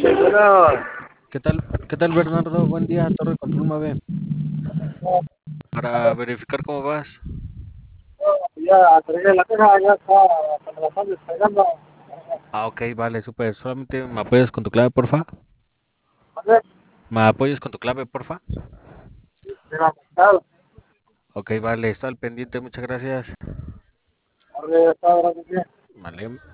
Bueno, ¿Qué tal, Bernardo? Buen día, Torre Control 9. Para verificar cómo vas. ya entregué la caja, ya está, me la están despegando. Ok, vale, súper. Solamente me apoyas con tu clave, porfa. ¿Vale? ¿Me apoyas con tu clave, porfa? Mira, tal, Ok, vale, está al pendiente, muchas gracias. ahora está, ahora sí. Vale.